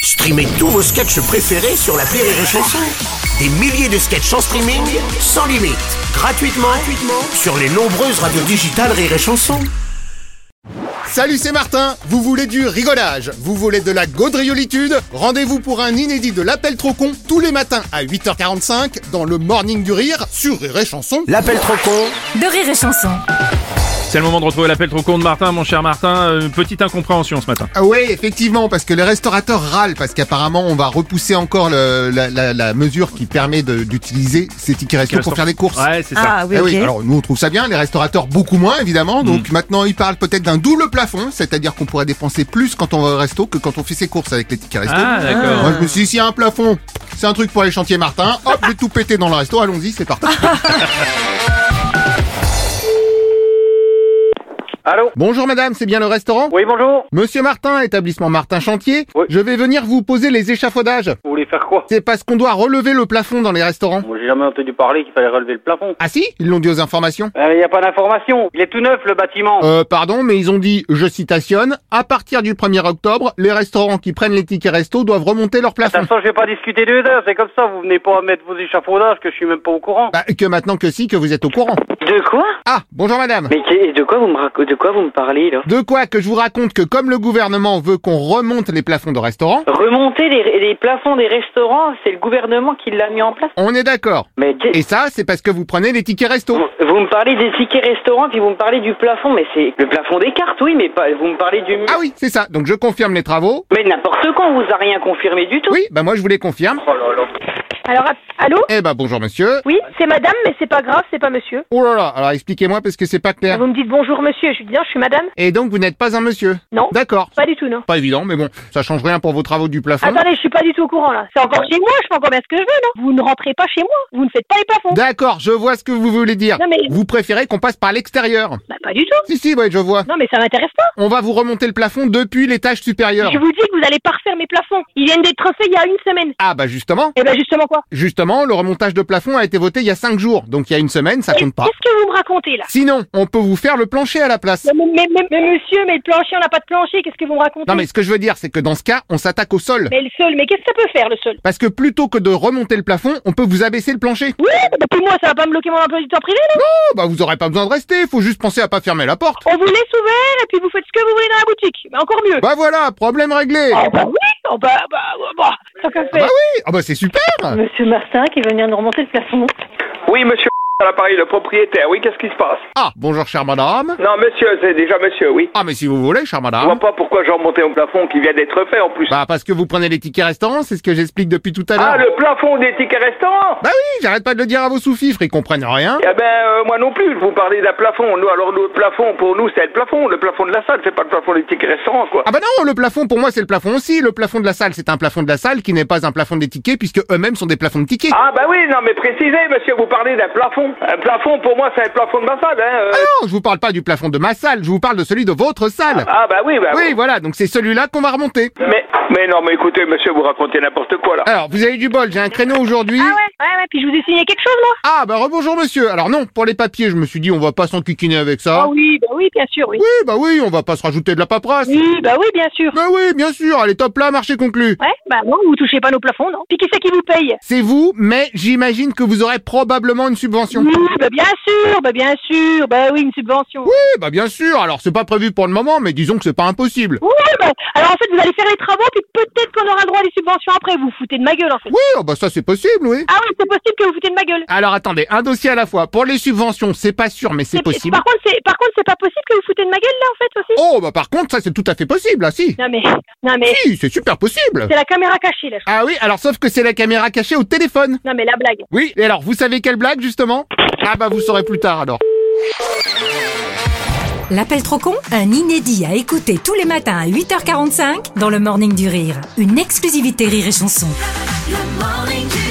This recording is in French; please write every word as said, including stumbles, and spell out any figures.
Streamez tous vos sketchs préférés sur l'appli Rire et Chanson. Des milliers de sketchs en streaming, sans limite, gratuitement, gratuitement sur les nombreuses radios digitales Rire et Chanson. Salut, c'est Martin. Vous voulez du rigolage? Vous voulez de la gaudriolitude? Rendez-vous pour un inédit de l'Appel trop con tous les matins à huit heures quarante-cinq dans le Morning du Rire sur Rire et Chanson. L'appel trop con de Rire et Chanson. C'est le moment de retrouver l'appel trop con de Martin, mon cher Martin. Une petite incompréhension ce matin. Ah ouais, effectivement, parce que les restaurateurs râlent, parce qu'apparemment on va repousser encore le, la, la, la mesure qui permet de, d'utiliser ces tickets resto pour faire des courses. Ouais, c'est ça. Ah oui, Eh ok. oui, alors nous on trouve ça bien, les restaurateurs beaucoup moins évidemment, donc Mm. maintenant ils parlent peut-être d'un double plafond, c'est-à-dire qu'on pourrait dépenser plus quand on va au resto que quand on fait ses courses avec les tickets resto. Ah, d'accord. Moi je me suis dit, s'il y a un plafond, c'est un truc pour les chantiers Martin, hop, je vais tout péter dans le resto, allons-y, c'est parti. Allô? Bonjour madame, c'est bien le restaurant? Oui, bonjour. Monsieur Martin, établissement Martin Chantier, Oui. je vais venir vous poser les échafaudages. Vous voulez faire quoi? C'est parce qu'on doit relever le plafond dans les restaurants. Moi, j'ai jamais entendu parler qu'il fallait relever le plafond. Ah si? Ils l'ont dit aux informations. Il n'y a pas d'information. Il est tout neuf, le bâtiment. Euh, pardon, mais ils ont dit, je citationne, à partir du premier octobre, les restaurants qui prennent les tickets resto doivent remonter leur De toute plafond. façon, je vais pas discuter deux heures. C'est comme ça. Vous venez pas mettre vos échafaudages que je suis même pas au courant. Bah, que maintenant que si, que vous êtes au courant. De quoi? Ah, bonjour madame. Mais qui- de quoi vous me rac- de quoi vous me parlez là? De quoi que je vous raconte que comme le gouvernement veut qu'on remonte les plafonds de restaurants, Remonter les, les plafonds des restaurants, c'est le gouvernement qui l'a mis en place. on est d'accord. Mais qu'est- Et ça, c'est parce que vous prenez les tickets resto. vous, vous me parlez des tickets restaurants puis vous me parlez du plafond, mais c'est le plafond des cartes, oui, mais pas, vous me parlez du mur. Ah oui, c'est ça. Donc je confirme les travaux. Mais n'importe quoi, on vous a rien confirmé du tout. Oui, bah moi je vous les confirme. Oh là là. Alors, a- allô? Eh bah bonjour monsieur. Oui, c'est madame, mais c'est pas grave, c'est pas monsieur. Oh là là, alors expliquez-moi parce que c'est pas clair. Vous me dites bonjour monsieur, je suis bien, je suis madame? Et donc vous n'êtes pas un monsieur? Non. D'accord. Pas du tout, non. Pas évident, mais bon, ça change rien pour vos travaux du plafond. Attendez, je suis pas du tout au courant, là. C'est encore chez moi, je fais encore bien ce que je veux, non? Vous ne rentrez pas chez moi, vous ne faites pas les plafonds. D'accord, je vois ce que vous voulez dire. Non, mais- Vous préférez qu'on passe par l'extérieur? Bah, pas du tout. Si, si, ouais, je vois. Non, mais ça m'intéresse pas. On va vous remonter le plafond depuis l'étage supérieur. Je vous dis que vous allez pas refaire mes plafonds. Ils viennent d'être faits il y a une semaine. Ah bah justement. Et ben, justement quoi? Justement, le remontage de plafond a été voté il y a cinq jours, donc il y a une semaine, ça compte pas. Qu'est-ce que vous me racontez, là? Sinon, on peut vous faire le plancher à la place. Mais, mais, mais, mais monsieur, mais le plancher, on n'a pas de plancher, qu'est-ce que vous me racontez? Non mais ce que je veux dire, c'est que dans ce cas, on s'attaque au sol. Mais le sol, mais qu'est-ce que ça peut faire, le sol? Parce que plutôt que de remonter le plafond, on peut vous abaisser le plancher. Oui, mais puis moi, ça va pas me bloquer mon emploi du temps privé, non? Oh, bah vous aurez pas besoin de rester, faut juste penser à pas fermer la porte. On vous laisse ouvert, et puis vous faites ce que vous voulez dans la boutique. Mais encore mieux. Bah voilà, problème réglé. Oh bah oui, oh bah, bah, bah, bah, tant qu'à Ah faire. bah oui, ah bah c'est super. Monsieur Martin qui veut venir nous remonter le plafond. Oui, monsieur à l'appareil, le propriétaire. Oui, qu'est-ce qui se passe? Ah, bonjour chère madame. Non, monsieur, c'est déjà monsieur, oui. Ah mais si vous voulez, chère Je vois madame. pas pourquoi j'ai remonté un plafond qui vient d'être fait en plus. Bah parce que vous prenez les tickets restaurants, c'est ce que j'explique depuis tout à l'heure. Ah, le plafond des tickets restaurants? Bah oui, j'arrête pas de le dire à vos sous-fifres, ils comprennent rien. Eh ben, euh, moi non plus, je vous parlais d'un plafond. Nous, alors, le plafond, pour nous, c'est le plafond. Le plafond de la salle, c'est pas le plafond des tickets restaurants, quoi. Ah bah non, le plafond pour moi c'est le plafond aussi. Le plafond de la salle c'est un plafond de la salle qui n'est pas un plafond des tickets puisque eux-mêmes sont des plafonds de tickets. Ah, bah oui, non, mais précisez, monsieur, vous parlez d'un plafond. Un plafond, pour moi, c'est le plafond de ma salle, hein. euh. Ah non, je vous parle pas du plafond de ma salle, je vous parle de celui de votre salle. Ah, bah oui, bah Oui, voilà, donc c'est celui-là qu'on va remonter. Mais, mais non, mais écoutez, monsieur, vous racontez n'importe quoi, là. Alors, vous avez eu du bol, j'ai un créneau aujourd'hui. Ah ouais, ouais, ouais, puis je vous ai signé quelque chose, moi? Ah bah rebonjour monsieur. Alors non, pour les papiers, je me suis dit on va pas s'enquiquiner avec ça. Ah oui, bah oui, bien sûr, oui. Oui, bah oui, on va pas se rajouter de la paperasse. Oui, bah oui, bien sûr. Bah oui, bien sûr, allez top là, marché conclu. Ouais, bah non, vous touchez pas nos plafonds, non? Puis qui c'est qui vous paye? C'est vous, mais j'imagine que vous aurez probablement une subvention. Oui, bah bien sûr, bah bien sûr, bah oui, une subvention. Oui, bah bien sûr, alors c'est pas prévu pour le moment, mais disons que c'est pas impossible. Oui, bah, alors en fait, vous allez faire les travaux, puis peut-être qu'on aura le droit à des subventions après. Vous vous foutez de ma gueule, en fait. Oui, oh bah ça c'est possible, oui. Ah oui, c'est possible que vous foutez de ma gueule. Alors attendez, un dossier à la fois. Pour les subventions, c'est pas sûr, mais c'est Et- possible. Par contre, c'est, par contre, c'est pas possible que vous foutez de ma gueule, là, en fait, aussi. Oh bah par contre, ça c'est tout à fait possible, là, si. Non mais, non mais, Si, c'est super possible. c'est la caméra cachée, là. je- Ah oui, alors sauf que c'est la caméra cachée au téléphone. Non mais la blague. Oui, et alors vous savez quelle blague justement? Ah bah vous saurez plus tard alors. L'appel trop con, un inédit à écouter tous les matins à huit heures quarante-cinq dans le Morning du Rire. Une exclusivité Rire et Chanson. Le Morning du